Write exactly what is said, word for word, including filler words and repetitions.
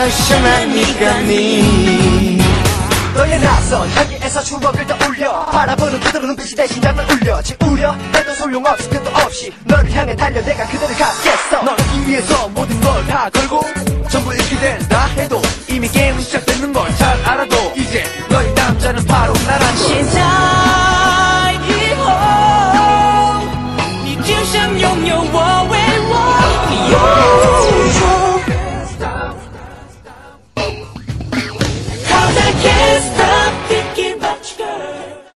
시원한 네가 네 너의 낯선 향기에서 추억을 떠올려 바라보는 그대로 눈빛이 내 심장을 울려 지우려 해도 소용없이 끝도 없이 너를 향해 달려 내가 그대를 갖겠어 너를 위해서 모든 걸 다 걸고 전부 잃게 된다 해도 이미 게임은 시작